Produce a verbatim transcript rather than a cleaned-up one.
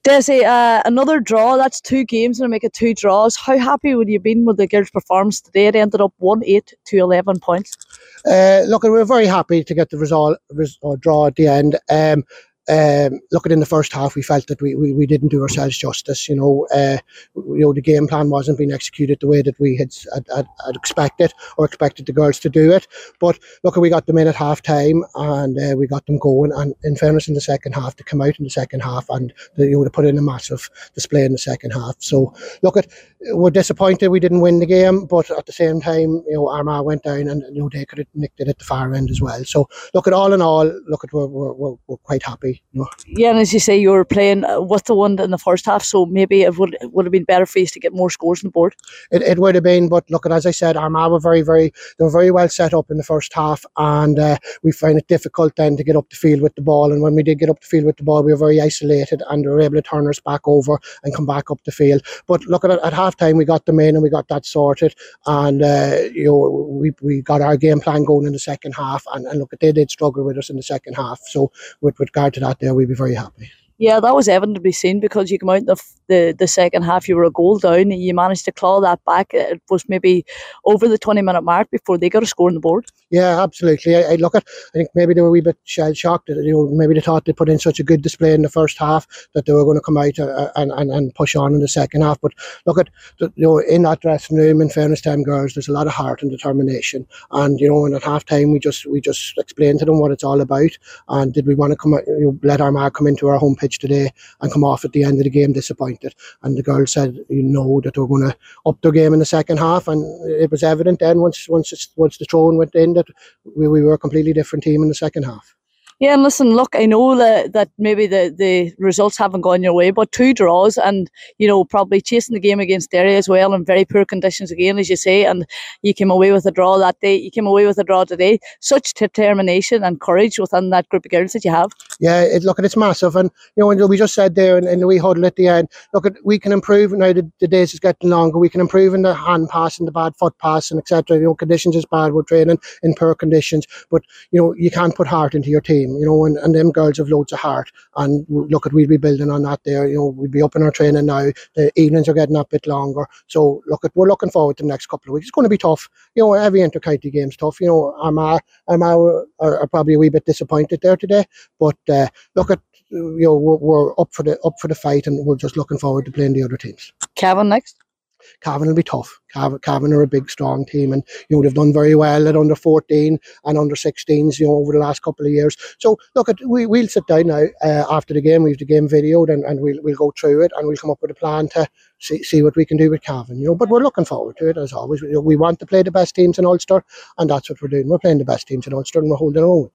Desi, uh, another draw. That's two games and I make it two draws. How happy would you have been with the girls' performance today? It ended up one eight to eleven points. Uh, look, we were very happy to get the result, res, or draw at the end. Um, um, looking in the first half, we felt that we, we, we didn't do ourselves justice. You know, uh, you know, the game plan wasn't being executed the way that we had, had, had, had expected or expected the girls to do it. But look, we got them in at half time and uh, we got them going. And in fairness, in the second half, to come out in the second half and the, you know, to put in a massive display in the second half. So look, at we're disappointed we didn't win the game, but at the same time, you know, Armagh went down and you know they could have nicked it at the far end as well. So look, at all in all, look, at we're we're, we're, we're quite happy. You know. Yeah, and as you say, you were playing with the one in the first half, so maybe it would it would have been better for you to get more scores on the board. It, it would have been, but look, as I said, Armagh were very, very, they were very well set up in the first half, and uh, we found it difficult then to get up the field with the ball. And when we did get up the field with the ball, we were very isolated, and we were able to turn us back over and come back up the field. But look, at at half time, we got them in and we got that sorted, and uh, you know we we got our game plan going in the second half, and, and look, they did struggle with us in the second half. So with regard to that, there we'd be very happy. Yeah, that was evident to be seen because you come out in the, the the second half, you were a goal down, and you managed to claw that back. It was maybe over the twenty minute mark before they got a score on the board. Yeah, absolutely. I, I look at, I think maybe they were a wee bit shell shocked. You know, maybe they thought they put in such a good display in the first half that they were going to come out and, and, and push on in the second half. But look at, you know, in that dressing room, in fairness to them girls, there's a lot of heart and determination. And you know, and at half time, we just we just explained to them what it's all about. And did we want to come, you know, let Armagh come into our home pitch today and come off at the end of the game disappointed? And the girls said, you know, that they were going to up their game in the second half, and it was evident then once once once the throw-in went in that we, we were a completely different team in the second half. Yeah, and listen, look, I know that, that maybe the, the results haven't gone your way, but two draws and, you know, probably chasing the game against Derry as well in very poor conditions again, as you say, and you came away with a draw that day, you came away with a draw today. Such determination and courage within that group of girls that you have. Yeah, it, look, it's massive. And, you know, and we just said there in, in the wee huddle at the end, look, we can improve. Now the, the days is getting longer. We can improve in the hand pass and the bad foot pass and et cetera. You know, conditions is bad. We're training in poor conditions. But, you know, you can't put heart into your team. You know, and, and them girls have loads of heart, and look at we'll be building on that there. You know, we'll be up in our training now. The evenings are getting a bit longer, so look at we're looking forward to the next couple of weeks. It's going to be tough. You know, every inter-county game's tough. You know, Armagh, Armagh are, are probably a wee bit disappointed there today, but uh, look at you know we're, we're up for the up for the fight, and we're just looking forward to playing the other teams. Cavan next. Cavan will be tough. Cavan, Cavan are a big, strong team, and you know they've done very well at under fourteen and under sixteens, you know, over the last couple of years. So look, at we we'll sit down now uh, after the game. We've the game videoed, and, and we'll we'll go through it, and we'll come up with a plan to see see what we can do with Cavan. You know, but we're looking forward to it as always. We, we want to play the best teams in Ulster, and that's what we're doing. We're playing the best teams in Ulster, and we're holding our own.